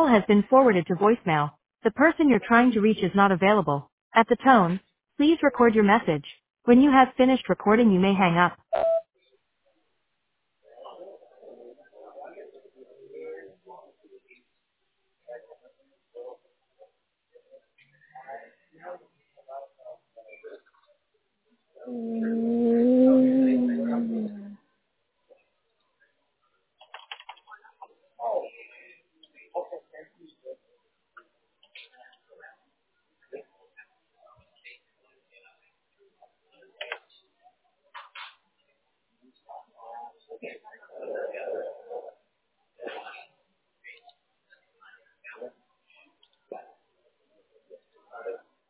call has been forwarded to voicemail. The person you're trying to reach is not available. At the tone, please record your message. When you have finished recording, you may hang up.